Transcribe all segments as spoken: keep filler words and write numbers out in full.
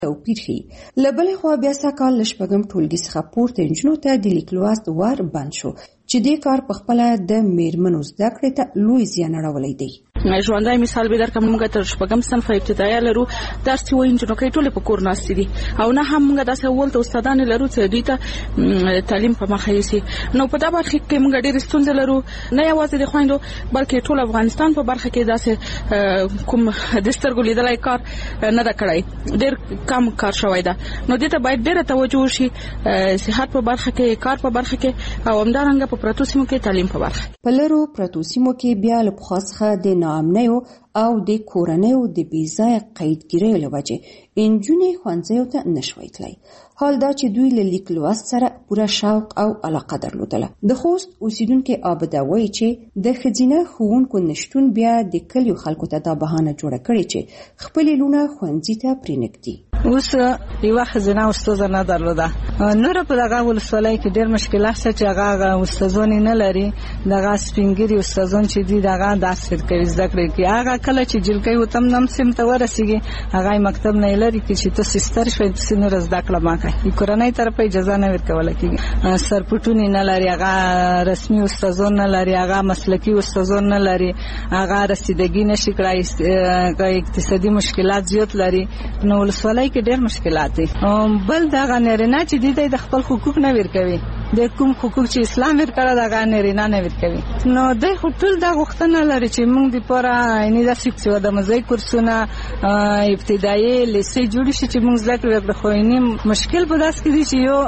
توپیر ښیي. له بلې خوا بیا سږکال له شپږم ټولګي څخه پورته نجونو ته د لیک لوست ور بند شو چې دې کار په خپله د میرمنو زده کړې ته لوی زیان اړولی دی. ژوندی مثال به درکړم، موږ تر شپږم صنف ابتدایه لرو، درس چې وایي نجونې ټولې په کور ناستې دي او نه هم موږ داسې اول ته استادان لرو چې دوی ته تعلیم په مخه یوسي. نو په دا برخه کې موږ ډېرې ستونزې لرو، نه یوازې د خویندو بلکې ټول افغانستان په برخه کې داسې کوم د سترګو لیدلی کار نه ده کړی، ډېر کم کار شوی ده. نو دې ته باید ډېره توجه وشي، صحت په برخه کې، کار په برخه کې او همدارنګه په پرتو سیمو کې تعلیم په برخه. په لرو پرتو سیمو کې بیا له پخوا څخه د ناامنیو او د کورنیو د بېځایه قیدګیریو له وجې نجونې ښوونځیو ته نشوی تللی. حال دا چې دوی له لیک لوست سره پوره شوق او علاقه درلودله. د خوست اوسیدونکي عابده وایي چې د ښځینه ښوونکو نشتون بیا د کلیو خلکو ته دا بهانه جوړه کړې چې خپلې لوڼه ښوونځي ته پرېنږدي. اوس یوه ښځینه استاده نه درلوده. نوره په دغه ولسوالۍ کې ډېر مشکلات شته چې هغه استادان نه لري. دغه سپینګیري استادان چې دي دغه درس ورکوي، زده کړې کوي. هغه کله چې جلکۍ وتم نم سیم ته ورسېږي هغه مکتب نه لري چې تاسو ستر شوئ تاسو نور زده کړه ما کوي. کورنۍ طرفه اجازه نه ورکول کېږي. سرپټونی نه لري، هغه رسمي استادان نه لري، هغه مسلکي استادان نه لري، هغه رسیدګي نشي کړای، اقتصادي مشکلات زیات لري. نو ولسوالۍ کې ډېر مشکلات دي. بل دغه نارینه چې دي د خپل حقوق نه ورکوي، د کوم حقوق چې اسلام ورکړه دغه نارینه نه ورکوي. نو د ټول دا غوښتنه لري چې موږ د پوره یعنې داسې چې د مزای کورسونه ابتدایي لیسې جوړ شي چې موږ زده کړې وکړو. خو یعنې مشکل په داسې کې دي چې یو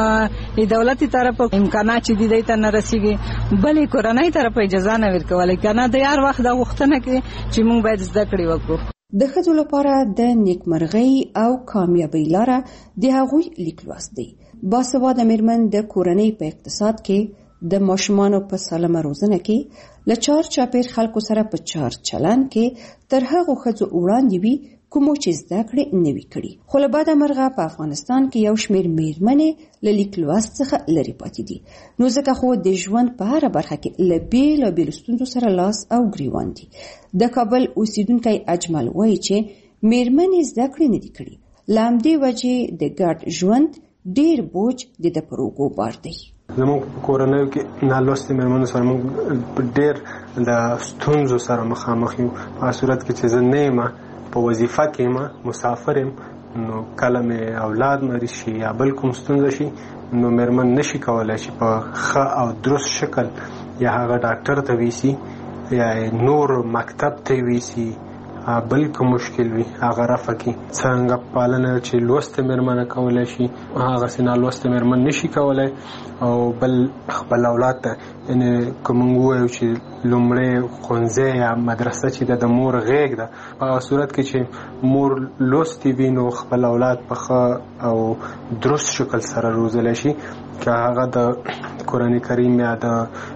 د دولتي طرفه امکانات چې دي دی ته نه رسېږي، بلې کورنۍ طرفه اجازه نه ورکولی. که نه د هر وخت دا غوښتنه کوي چې موږ باید زده کړې وکړو. د ښځو لپاره د نیکمرغۍ او کامیابۍ لاره د هغوی لیک لوست دی. باسواده میرمن د کورنۍ په اقتصاد کې، د ماشومانو په سالمه روزنه کې، له چار چاپیر خلکو سره په چار چلن کې تر هغو ښځو وړاندې وي کومو چې زده کړې نه وي کړي. خو له بده مرغه په افغانستان کې یو شمېر میرمنې له لیک لوست څخه لرې پاتې دي. نو ځکه خو د ژوند په هره برخه کې له بېلابېلو ستونزو سره لاس او ګریوان دي. د کابل اوسیدونکی اجمل وایي چې میرمنې زده کړې نه دي کړي، له همدې وجې د ګډ ژوند ډېر بوج د ده پر اوږو بار دی. زموږ په کورنیو کې نالوستې میرمنو سره موږ ډېر د ستونزو سره مخامخ یو. په صورت کې چې زه نه یم په وظیفه کې یم، مسافر یم، نو کله مې اولاد مریض شي یا بل کوم ستونزه شي، نو میرمن نشي کولی چې په ښه او درست شکل یا هغه ډاکټر ته ویسي یا نور مکتب ته ویسي، بل کوم مشکل وي هغه رفع کړي. څنګه پالنه چې لوستې میرمنه کولی شي هغسې نالوستې میرمن نشي کولی. او بل خپل اولاد ته یعنې که موږ ووایو چې لومړی ښوونځی یا مدرسه چې ده د مور غېږ ده، په هغه صورت کې چې مور لوستې وي نو خپل اولاد په ښه او درست شکل سره روزلی شي. که هغه د قرآن کریم یا د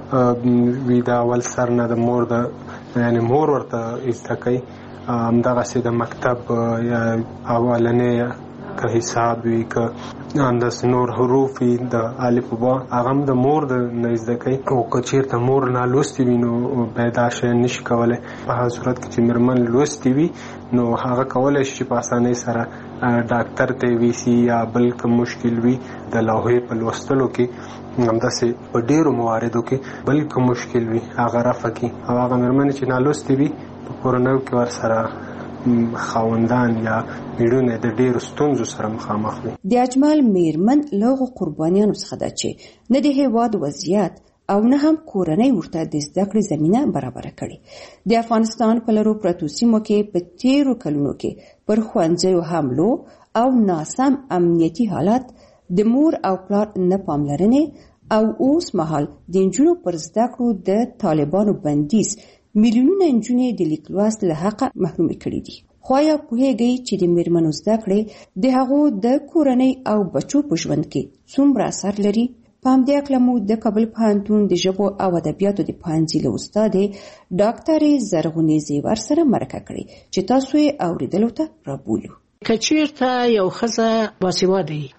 وي د اول سر نه د مور د یعنې مور ورته زده کوي، همدغسې د مکتب یا اولنی که حساب وي، که همداسې نور حروف وي د الف و با، هغه هم د مور د نه زده کوي. او که چېرته مور نالوستې وي نو بیا دا شی نشي کولی. په هغه صورت کې چې میرمن لوستې وي نو هغه کولی شي چې په اسانۍ سره ډاکټر ته ویسي یا بل کوم مشکل وي د لوحې په لوستلو کې، همداسې په ډېرو مواردو کې بل کوم مشکل وي هغه رفع کړي. او هغه میرمنې چې نالوستې وي په کورنیو کې ورسره خاوندان یا میړونه د ډېرو ستونزو سره مخامخ دي. د اجمل میرمن له هغو قربانیانو څخه ده چې نه د هېواد وضعیت او نه هم کورنۍ ورته د زده کړې زمینه برابره کړې. د افغانستان په لرو پرتو سیمو کې په تیرو کلونو کې پر ښوونځیو حملو او ناسم امنیتي حالت، د مور او پلار نه پاملرنې او اوس مهال د نجونو پر زده کړو د طالبانو بندیز میلیونونه نجونې د لیک لوست له حقه محرومې کړي دي. خو آیا پوهېږئ چې د میرمنو زده کړې د هغو د کورنۍ او بچو په ژوند کې څومره اثر لري؟ په همدې هکله مو د کابل پوهنتون د ژبو او ادبیاتو د پوهنځي له استادې ډاکټرې زرغونې زیور سره مرکه کړې چې تاسو یې اورېدلو ته رابولو. که چیرته یو ښځه باسواده وي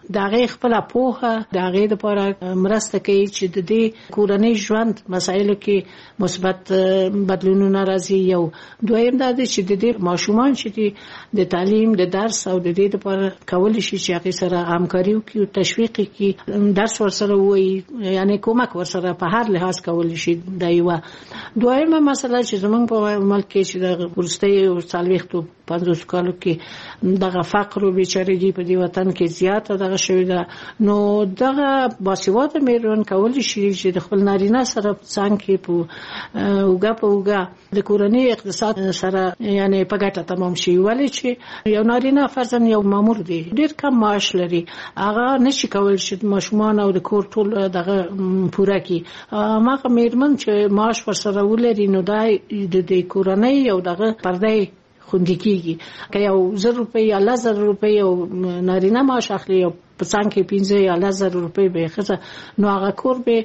دا غي خپل پوهه دا غي د لپاره مرسته کوي چې د دې کورنۍ ژوند مسایلو کې مثبت بدلونونه راځي. یو دویم دا چې د دې ماشومان چې د تعلیم د درس او د دې لپاره کول شي چې هغه سره همکاري وکړي او تشویق کړي، درس ورسره وایي، یعنی کومک ورسره په هر لحاظ کول شي. دا یو دویمه مسله چې زمونږ په ملک کې چې د ورستي او څلويختو پنځوس کالو کې دغه فقر او بیچارهګي په دې وطن کې زیاته دغه شوی ده، نو دغه باسواده میرمن کول شي چې د خپل نارینه سره څنګه کې په اوګه په اوګه د کورنۍ اقتصاد سره یعنی په ګټه تمام شي. ولې چې یو نارینه فرضاً یو مامور دی، ډیر کم معاش لري، هغه نشي کولای چې ماشومان او د کور ټول دغه پوره کړي. ماغه میرمن چې معاش ورسره ولري نو دا د کورنۍ او دغه پردې خوندي کیږي. که یو زر روپۍ یا لس زره روپۍ او نارینه معاش اخلي او په څنګه کې پنځه یا لس زره روپۍ به خزه، نو هغه کور به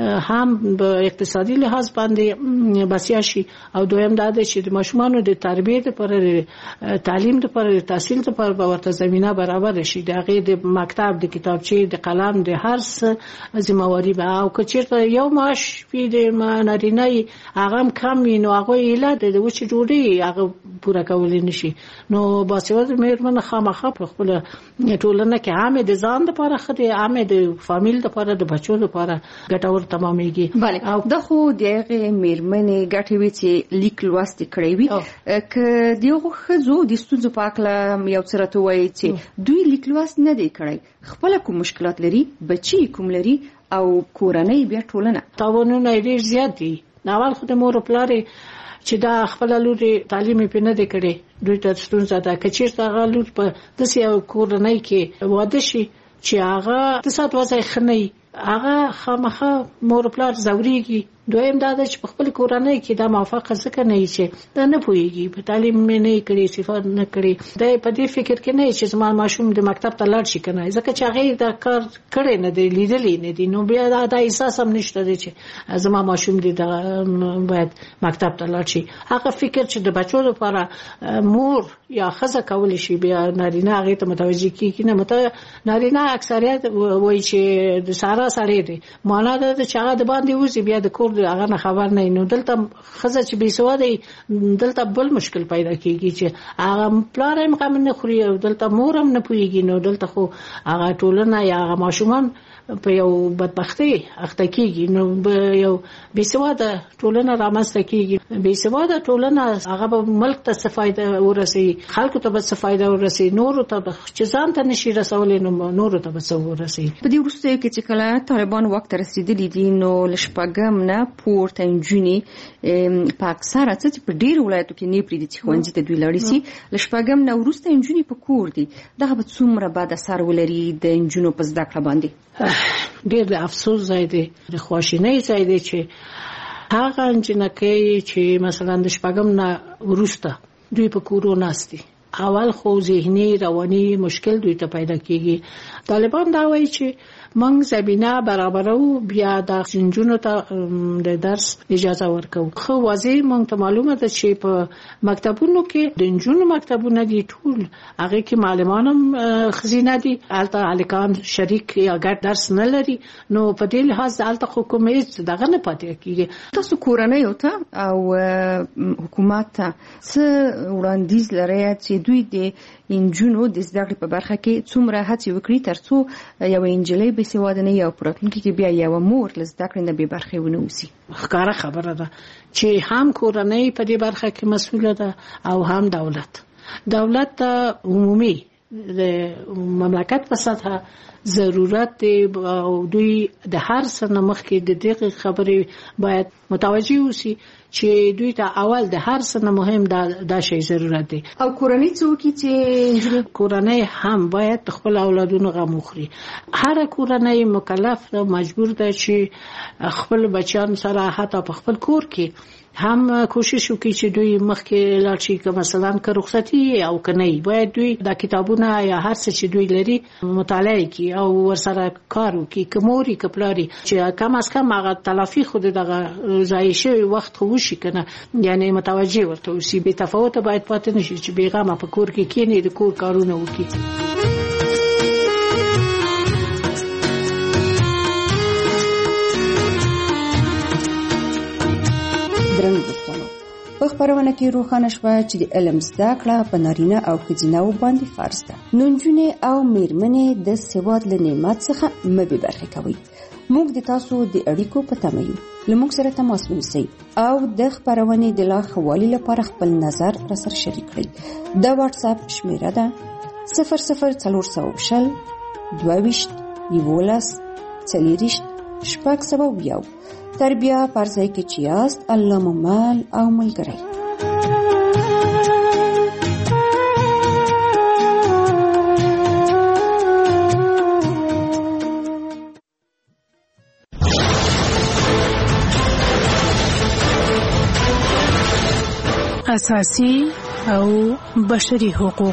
هم په اقتصادي لحاظ باندې بسیا شي. او دویم دا دی چې د ماشومانو د تربیې لپاره، تعلیم لپاره، تحصیل لپاره به ورته زمينه برابر شي. د هغه د مکتب، د کتابچې، د قلم، د هر څه ذمہواری به. او که چیرته یو معاش په د نارینه هغه کم وي نو هغه اله د وچ ډوډۍ هغه پوره کولای نشي. نو باسواده میرمن خامخا په خپل ټولنه کې عامه د ځان لپاره خدي، عامه د فامیل لپاره، د بچو لپاره ګټور تمامېږي. بله دا خو دغه میرمنې ګټې وي چې لیک لوست کړی وي. که دغه خزو د ستونزو په اړه یو څه راته وایي چې دوی لیک لوست نه دی کړی، خپل کوم مشکلات لري، بچي کوم لري او کورنۍ بیا ټولنه تاوانونه ډیر زیات دي. اول خو د مور او پلار چې دا خپل لور تعلیم په نه دی کړي، دوی ته ستونزه ده. که چیرته هغه لور په داسې یو کورنۍ کې واده شي چې هغه اقتصاد وضع خنۍ، هغه خامخا مور پلار زوريږي. دویم دا چې په خپل کورنۍ کې دا موافقه ځکه نه چې دا نه پويږي، په تعلیم مې نه کړی، صفات نه کړی، دا په دې فکر کې نه چې زما ماشوم د مکتب ته لاړ شي کنه، ځکه چې هغه دا کار کړی نه دی، لیدلې نه دی. نو بیا دا د احساس هم نشته دی چې زما ماشوم دې دا باید مکتب ته لاړ شي. هغه فکر چې د بچو لپاره مور یا خزه کول شي بیا نارینه هغه ته متوجي کیږي. نه مت نارینه اکثریت وایي چې د سارا سړی دی، معنا دا چې هغه د باندې وځي بیا د کور هغه نه خبر نه. نو دلته خزه چې بي سواده دلته بل مشکل پیدا کیږي چې هغه پلار هم قام نه خوري او دلته مور هم نه پويږي. نو دلته خو هغه ټولنه یا هغه ماشومان په یو بدبختی اخته کیږي. نو یو بي سواده ټولنه رامنځته کیږي. بي سواده ټولنه هغه به ملک ته څه فائدہ ورسي، خلکو ته به څه فائدہ ورسي، نور ته چې ځان ته نشي رسولې نو نور ته به څه ورسي. په دې وروسته کې چې کله طالبان وخت رسیدلی دي نو لشپګم نه پورته انجونی په اکثره څه په ډیر ولایتو کې نه پریدي چې خوندې ته دوی لړی سي. لشپګم نه وروسته انجونی په کور دي، دغه به څومره بعد اثر ولري د انجونو په زده کړه باندې؟ ډیر د افسوس ځای دی، د خواشینۍ ځای دی چې هغه انجنکۍ چې مثلا د شپږم نه وروسته دوی په کورو ناستي، اول خو ذهني رواني مشکل دوی ته پیدا کیږي. طالبان دا وایي چې موږ زمينه برابرو، بیا د جنونو ته د درس اجازه ورکو. خو واضح موږ ته معلومه ده چې په مکتبونو کې د جنونو مکتبونه دي ټول هغه کې معلمانم خزینه دي، الته الکان شریک یا ګډ درس نه لري. نو په دې لحاظ الته حکومت دغه نه پاتې کیږي. تاسو کورنۍ ته او حکومت ته څه وړاندیز لري چې دوی د انجونو د زده کړې په برخه کې څومره هڅې وکړي ترڅو یو انجلۍ به سواده نه یو پراتونکي کې بیا یو مور له زده کړې نه به برخه ونه وسی؟ ښکاره خبره ده چې هم کورنۍ په دې برخه کې مسؤله ده او هم دولت. دولت ته عمومي د مملکت په سطح ضرورت دی او دوی د هر څه نه مخکې د دې خبرې باید متوجي وسی چې دوی ته اول د هر څه نه مهم دا د شی ضرورت دی. او کورنۍ څوک چې کورنۍ هم باید خپل اولادونو غم وخوري. هر کورنۍ مکلف ده، مجبور ده چې خپل بچیان سره حتی په خپل کور کې هم کوشش وکړي چې دوی مخکې لاړ شي. که مثلا که رخصتي او که نه باید دوی د کتابونه یا هر څه چې دوی لري مطالعه کړي او ورسره کار وکړي. که موري که پلاري چې کم از کم هغه تلافي خود دغه ضایع شوی وخت خو وشي کنه، یعنی متوجه ورته وشي. بې تفاوته باید پاتې نشي چې بېغمه په کور کې کېني د کور کارونه وکړي. درنو دوستانو، په خبرونه کې روښانه شوه چې د علم زده کړه په نارینه او ښځینه باندې فرض ده. نو نجونې او میرمنې د سواد له نعمت څخه مه بې برخې کوئ. موږ د تاسو د اړیکو په تمه یو. له موږ سره تماس ونیسئ او د خبرونې د لا ښه والي لپاره خپل نظر راسره شریک کړئ. د واتس اپ شمیره ده صفر صفر څلور سوه شل دوه ویشت یولس څلېرویشت شپږ سوه یو. تر بیا په هر ځای کې چې یاست، الله مو مل او ملګری. اساسي او بشري حقوق.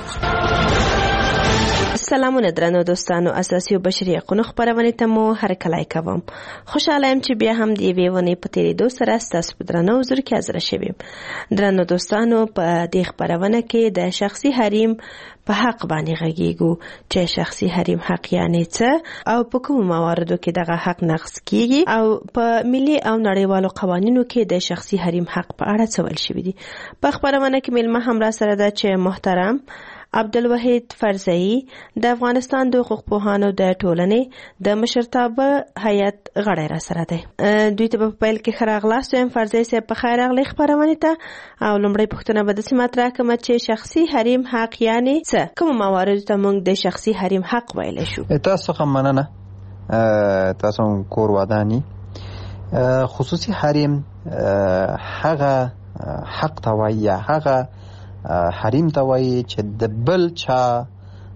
سلامونه درنو دوستانو، اساسي او بشري حقوقو خبرونه ته مو هرکلی کوم. خوشاله یم چې بیا هم د یوې ونې په تیریدو سره ستاسو په درنو حضور کې حاضر شویم. درنو دوستانو، په دې خبرونه کې د شخصي حریم په حق باندې غږیږو چې شخصي حریم حق یعنی څه او په کومو مواردو کې دغه حق نقض کیږي او په ملي او نړیوالو قوانینو کې د شخصي حریم حق په اړه څه ویل شوي دي. په خبرونه کې مېلمه هم را سره ده چې محترم عبدالوحید فرزئی د افغانستان د حقوق پوهانو د ټولنې د مشرتابه هیئت غړی را سره دی. دوی ته په پیل کې ښه راغلاست وایم. فرزئی صاحب په خیر راغلی خپرونې ته. او لومړی پوښتنه به داسې مطرح کړم چې شخصي حریم حق یعنې څه، کومو مواردو ته موږ د شخصي حریم حق ویلی شو؟ تاسو څخه مننه. تاسو هم کور وداني. خصوصي حریم هغه حق ته وایي یا هغه حریم ته وایي چې د بل چا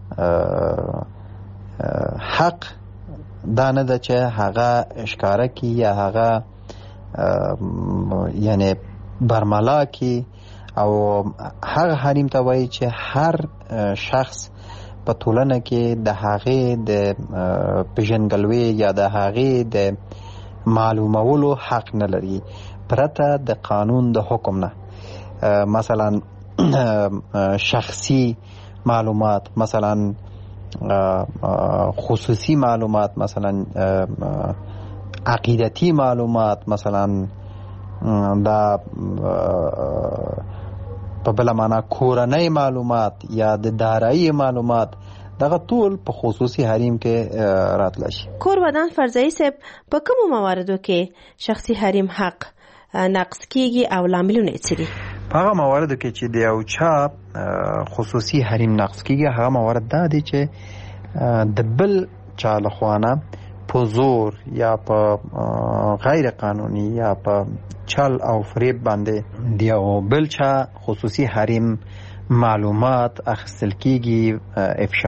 حق دا نه ده چې هغه ښکاره کړي یا هغه یعنی برملا کړي، او هغه حریم ته وایي چې هر شخص په ټولنه کې د هغې د پېژندګلوۍ یا د هغې د معلومولو حق نه لري پرته د قانون د حکم نه. مثلا شخصی معلومات، مثلا خصوصی معلومات، مثلا عقیدتی معلومات، مثلا دا په بل معنا کورنۍ معلومات یا د دارایی معلومات، دغه ټول په خصوصي حریم کې راتلی شي. کور ودان فرزئی صاحب، په کومو مواردو کې شخصي حریم حق نقض کیږي او لاملونه یې څه دي؟ په هغه مواردو کې چې د یو چا خصوصي حریم نقض کیږي، هغه موارد دا دي چې د بل چا لخوا نه په زور یا په غیر قانوني یا په چل او فریب باندې د یو بل چا خصوصي حریم معلومات اخیستل کیږي، افشا